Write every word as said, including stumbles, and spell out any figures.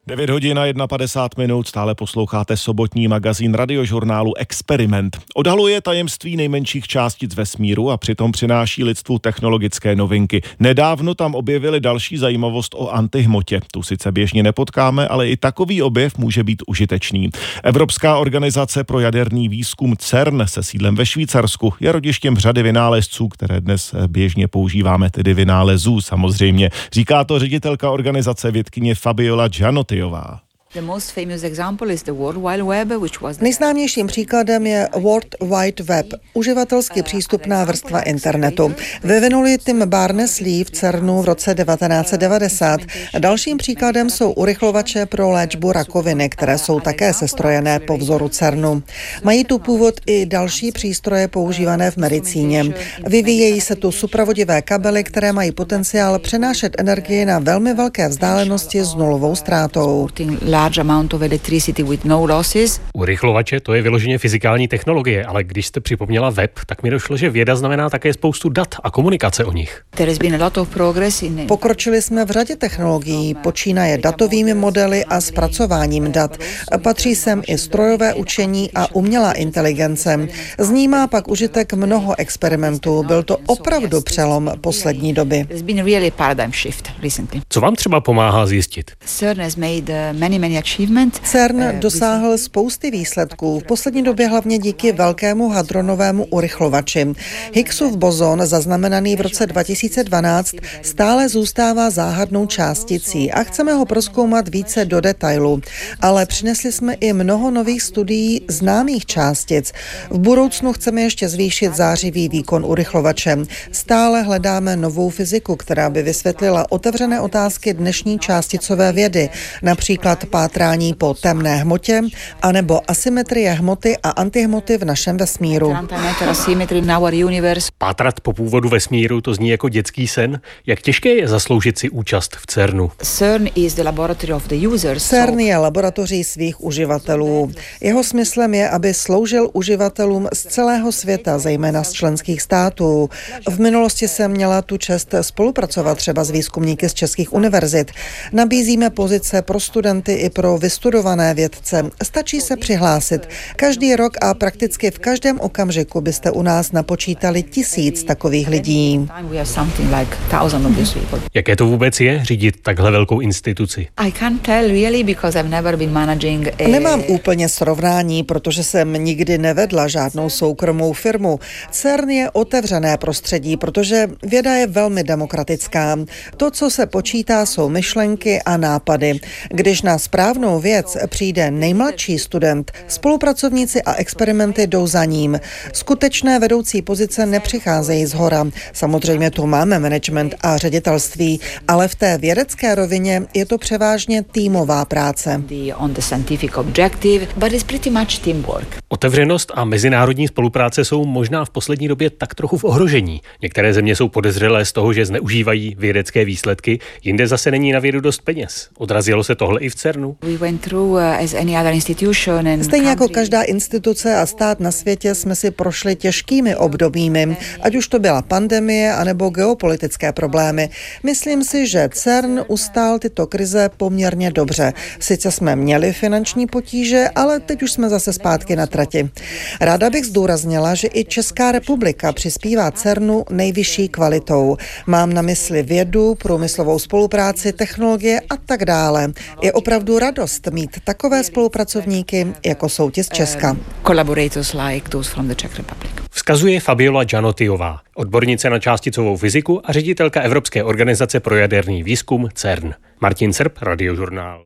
devět hodin a padesát jedna minut, stále posloucháte sobotní magazín radiožurnálu Experiment. Odhaluje tajemství nejmenších částic vesmíru a přitom přináší lidstvu technologické novinky. Nedávno tam objevili další zajímavost o antihmotě. Tu sice běžně nepotkáme, ale i takový objev může být užitečný. Evropská organizace pro jaderný výzkum CERN se sídlem ve Švýcarsku je rodištěm řady vynálezců, které dnes běžně používáme, tedy vynálezů samozřejmě. Říká to ředitelka organizace vědkyně Fabiola Gianottiová. Nejznámějším příkladem je World Wide Web, uživatelsky přístupná vrstva internetu. Vyvinuli Tim Berners-Lee v CERNu v roce devatenáct set devadesát. Dalším příkladem jsou urychlovače pro léčbu rakoviny, které jsou také sestrojené po vzoru CERNu. Mají tu původ i další přístroje používané v medicíně. Vyvíjejí se tu supravodivé kabely, které mají potenciál přenášet energii na velmi velké vzdálenosti s nulovou ztrátou. Urychlovače, to je vyloženě fyzikální technologie, ale když jste připomněla web, tak mi došlo, že věda znamená také spoustu dat a komunikace o nich. Pokročili jsme v řadě technologií, počínaje datovými modely a zpracováním dat. Patří sem i strojové učení a umělá inteligence. Z ní má pak užitek mnoho experimentů. Byl to opravdu přelom poslední doby. Co vám třeba pomáhá zjistit? CERN dosáhl spousty výsledků, v poslední době hlavně díky velkému hadronovému urychlovači. Higgsův bozon, zaznamenaný v roce dva tisíce dvanáct, stále zůstává záhadnou částicí a chceme ho prozkoumat více do detailu. Ale přinesli jsme i mnoho nových studií známých částic. V budoucnu chceme ještě zvýšit zářivý výkon urychlovače. Stále hledáme novou fyziku, která by vysvětlila otevřené otázky dnešní částicové vědy, například pátrání po temné hmotě, anebo asymetrie hmoty a antihmoty v našem vesmíru. Pátrat po původu vesmíru, to zní jako dětský sen. Jak těžké je zasloužit si účast v CERNu? CERN je laboratoří svých uživatelů. Jeho smyslem je, aby sloužil uživatelům z celého světa, zejména z členských států. V minulosti jsem měla tu čest spolupracovat třeba s výzkumníky z českých univerzit. Nabízíme pozice pro studenty i pro vystudované vědce. Stačí se přihlásit. Každý rok a prakticky v každém okamžiku byste u nás napočítali tisíc takových lidí. Jaké to vůbec je řídit takhle velkou instituci? Nemám úplně srovnání, protože jsem nikdy nevedla žádnou soukromou firmu. CERN je otevřené prostředí, protože věda je velmi demokratická. To, co se počítá, jsou myšlenky a nápady. Když na správnou věc přijde nejmladší student, spolupracovníci a experimenty jdou za ním. Skutečné vedoucí pozice nepřicházejí zhora. Samozřejmě tu máme management a ředitelství, ale v té vědecké rovině je to převážně týmová práce. Otevřenost a mezinárodní spolupráce jsou možná v poslední době tak trochu v ohrožení. Některé země jsou podezřelé z toho, že zneužívají vědecké výsledky, jinde zase není na vědu dost peněz. Odrazilo se tohle i v CERNu? Stejně jako každá instituce a stát na světě jsme si prošli těžkými obdobími, ať už to byla pandemie anebo geopolitické problémy. Myslím si, že CERN ustál tyto krize poměrně dobře. Sice jsme měli finanční potíže, ale teď už jsme zase zpátky na trati. Ráda bych zdůraznila, že i Česká republika přispívá CERNu nejvyšší kvalitou. Mám na mysli vědu, průmyslovou spolupráci, technologie a tak dále. Je opravdu radost mít takové spolupracovníky, jako jsou ti z Česka. Vzkazuje Fabiola Gianottiová, odbornice na částicovou fyziku a ředitelka Evropské organizace pro jaderný výzkum CERN. Martin Srb, Radiožurnál.